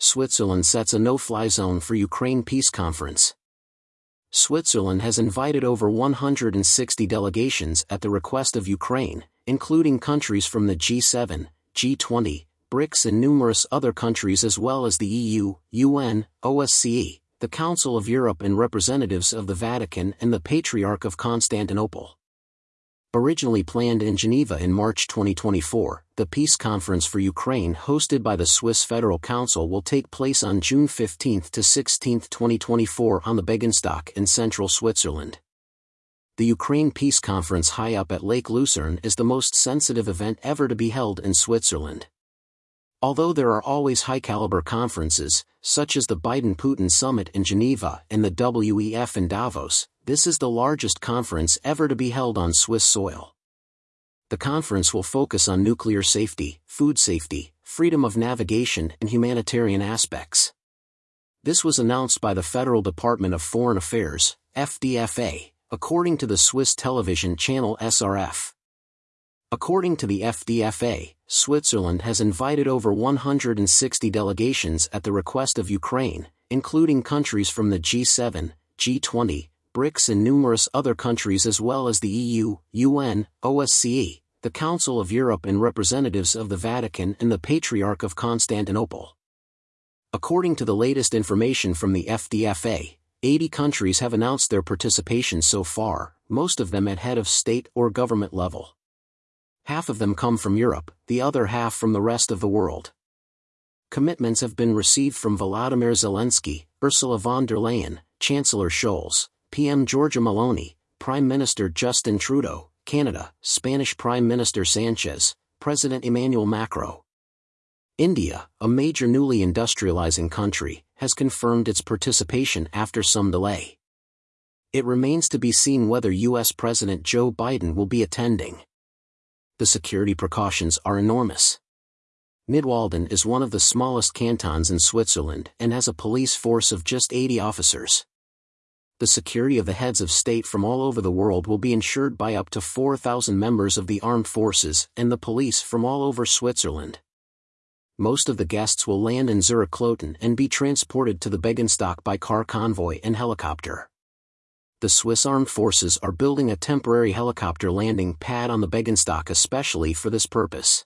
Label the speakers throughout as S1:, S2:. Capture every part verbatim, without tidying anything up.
S1: Switzerland sets a no-fly zone for Ukraine peace conference. Switzerland has invited over one hundred sixty delegations at the request of Ukraine, including countries from the G seven, G twenty, BRICS and numerous other countries as well as the E U, U N, O S C E, the Council of Europe and representatives of the Vatican and the Patriarch of Constantinople. Originally planned in Geneva in March twenty twenty-four, the Peace Conference for Ukraine hosted by the Swiss Federal Council will take place on June fifteenth to sixteenth twenty twenty-four on the Beggenstock in central Switzerland. The Ukraine Peace Conference high up at Lake Lucerne is the most sensitive event ever to be held in Switzerland. Although there are always high-caliber conferences, such as the Biden-Putin Summit in Geneva and the W E F in Davos, this is the largest conference ever to be held on Swiss soil. The conference will focus on nuclear safety, food safety, freedom of navigation and humanitarian aspects. This was announced by the Federal Department of Foreign Affairs, F D F A, according to the Swiss television channel S R F. According to the F D F A, Switzerland has invited over one hundred sixty delegations at the request of Ukraine, including countries from the G seven, G twenty, BRICS and numerous other countries as well as the E U, U N, O S C E, the Council of Europe and representatives of the Vatican and the Patriarch of Constantinople. According to the latest information from the F D F A, eighty countries have announced their participation so far, most of them at head of state or government level. Half of them come from Europe, the other half from the rest of the world. Commitments have been received from Volodymyr Zelensky, Ursula von der Leyen, Chancellor Scholz, P M Giorgia Meloni, Prime Minister Justin Trudeau, Canada, Spanish Prime Minister Sanchez, President Emmanuel Macron. India, a major newly industrializing country, has confirmed its participation after some delay. It remains to be seen whether U S President Joe Biden will be attending. The security precautions are enormous. Nidwalden is one of the smallest cantons in Switzerland and has a police force of just eighty officers. The security of the heads of state from all over the world will be ensured by up to four thousand members of the armed forces and the police from all over Switzerland. Most of the guests will land in Zurich-Kloten and be transported to the Beggenstock by car convoy and helicopter. The Swiss Armed Forces are building a temporary helicopter landing pad on the Beggenstock especially for this purpose.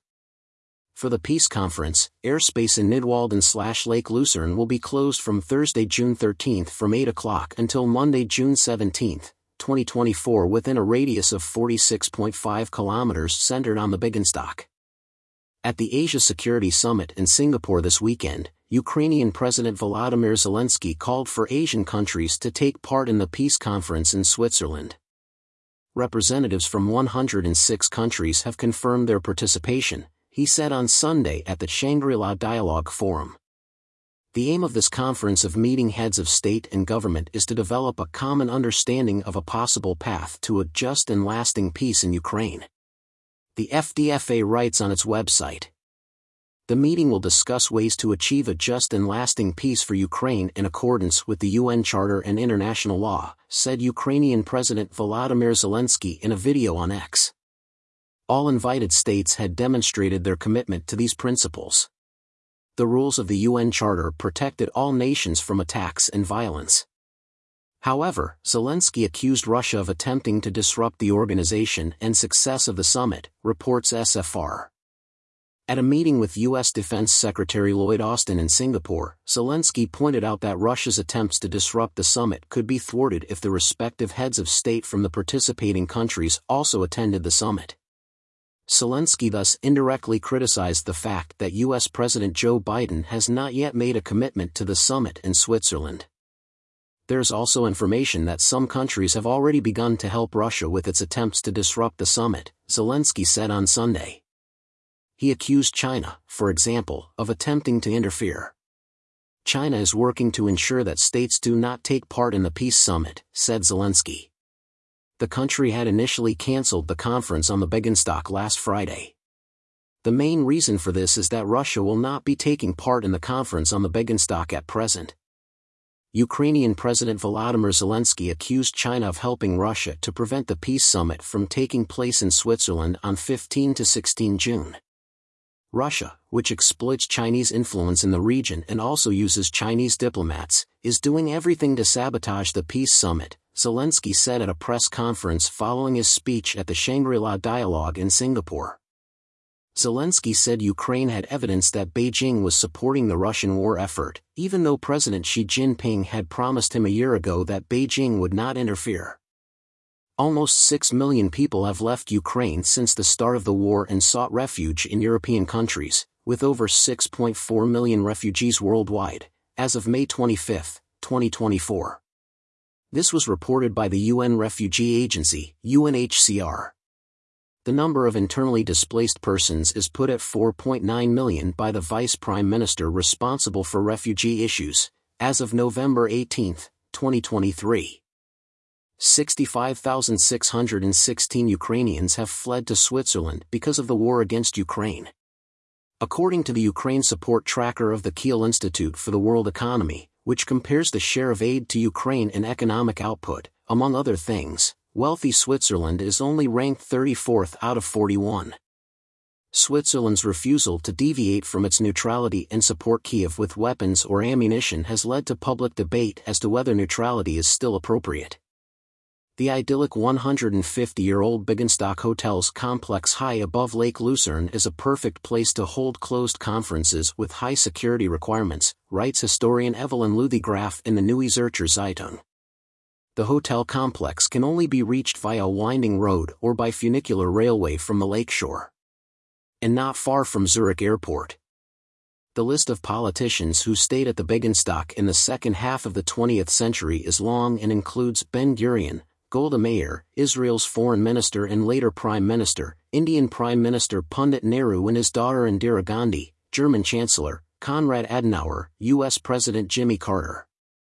S1: For the peace conference, airspace in Nidwalden/Lake Lucerne will be closed from Thursday, June thirteenth from eight o'clock until Monday, June seventeenth, twenty twenty-four within a radius of forty-six point five kilometers centered on the Beggenstock. At the Asia Security Summit in Singapore this weekend, Ukrainian President Volodymyr Zelensky called for Asian countries to take part in the peace conference in Switzerland. Representatives from one hundred six countries have confirmed their participation, he said on Sunday at the Shangri-La Dialogue Forum. The aim of this conference of meeting heads of state and government is to develop a common understanding of a possible path to a just and lasting peace in Ukraine. The F D F A writes on its website. The meeting will discuss ways to achieve a just and lasting peace for Ukraine in accordance with the U N Charter and international law, said Ukrainian President Volodymyr Zelensky in a video on X. All invited states had demonstrated their commitment to these principles. The rules of the U N Charter protected all nations from attacks and violence. However, Zelensky accused Russia of attempting to disrupt the organization and success of the summit, reports S F R. At a meeting with U S Defense Secretary Lloyd Austin in Singapore, Zelensky pointed out that Russia's attempts to disrupt the summit could be thwarted if the respective heads of state from the participating countries also attended the summit. Zelensky thus indirectly criticized the fact that U S President Joe Biden has not yet made a commitment to the summit in Switzerland. There's also information that some countries have already begun to help Russia with its attempts to disrupt the summit, Zelensky said on Sunday. He accused China, for example, of attempting to interfere. China is working to ensure that states do not take part in the peace summit, said Zelensky. The country had initially cancelled the conference on the Beggenstock last Friday. The main reason for this is that Russia will not be taking part in the conference on the Beggenstock at present. Ukrainian President Volodymyr Zelensky accused China of helping Russia to prevent the peace summit from taking place in Switzerland on fifteenth to sixteenth June. Russia, which exploits Chinese influence in the region and also uses Chinese diplomats, is doing everything to sabotage the peace summit, Zelensky said at a press conference following his speech at the Shangri-La Dialogue in Singapore. Zelensky said Ukraine had evidence that Beijing was supporting the Russian war effort, even though President Xi Jinping had promised him a year ago that Beijing would not interfere. Almost six million people have left Ukraine since the start of the war and sought refuge in European countries, with over six point four million refugees worldwide, as of May twenty-fifth, twenty twenty-four. This was reported by the U N Refugee Agency, U N H C R. The number of internally displaced persons is put at four point nine million by the Vice Prime Minister responsible for refugee issues, as of November eighteenth, twenty twenty-three. sixty-five thousand six hundred sixteen Ukrainians have fled to Switzerland because of the war against Ukraine. According to the Ukraine Support Tracker of the Kiel Institute for the World Economy, which compares the share of aid to Ukraine in economic output, among other things, wealthy Switzerland is only ranked thirty-fourth out of forty-one. Switzerland's refusal to deviate from its neutrality and support Kiev with weapons or ammunition has led to public debate as to whether neutrality is still appropriate. The idyllic one hundred fifty-year-old Biggenstock Hotel's complex high above Lake Lucerne is a perfect place to hold closed conferences with high security requirements, writes historian Evelyn Luthi-Graf in the Neue Zürcher Zeitung. The hotel complex can only be reached via a winding road or by funicular railway from the lakeshore. And not far from Zurich Airport. The list of politicians who stayed at the Biggenstock in the second half of the twentieth century is long and includes Ben-Gurion, Golda Meir, Israel's foreign minister and later prime minister, Indian Prime Minister Pandit Nehru and his daughter Indira Gandhi, German Chancellor, Konrad Adenauer, U S President Jimmy Carter.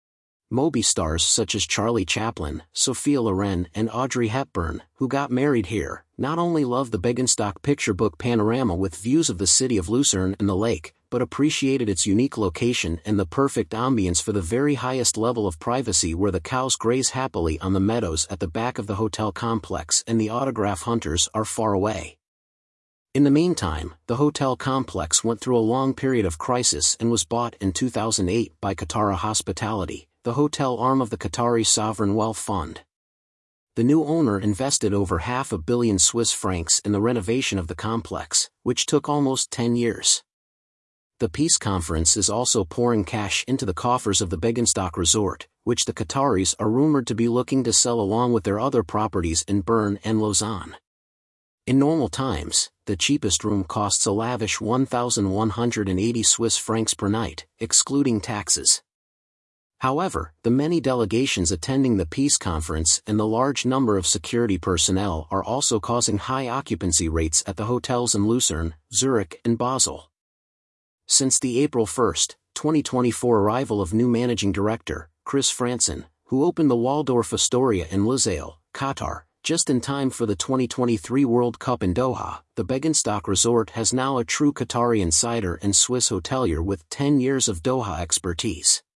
S1: Movie stars such as Charlie Chaplin, Sophia Loren and Audrey Hepburn, who got married here, not only love the Biggenstock picture book panorama with views of the city of Lucerne and the lake, but appreciated its unique location and the perfect ambience for the very highest level of privacy where the cows graze happily on the meadows at the back of the hotel complex and the autograph hunters are far away. In the meantime, the hotel complex went through a long period of crisis and was bought in two thousand eight by Katara Hospitality, the hotel arm of the Qatari Sovereign Wealth Fund. The new owner invested over half a billion Swiss francs in the renovation of the complex, which took almost ten years. The peace conference is also pouring cash into the coffers of the Biggenstock Resort, which the Qataris are rumored to be looking to sell along with their other properties in Bern and Lausanne. In normal times, the cheapest room costs a lavish one thousand one hundred eighty Swiss francs per night, excluding taxes. However, the many delegations attending the peace conference and the large number of security personnel are also causing high occupancy rates at the hotels in Lucerne, Zurich and Basel. Since the April first, twenty twenty-four arrival of new managing director, Chris Franson, who opened the Waldorf Astoria in Lusail, Qatar, just in time for the twenty twenty-three World Cup in Doha, the Biggenstock Resort has now a true Qatari insider and Swiss hotelier with ten years of Doha expertise.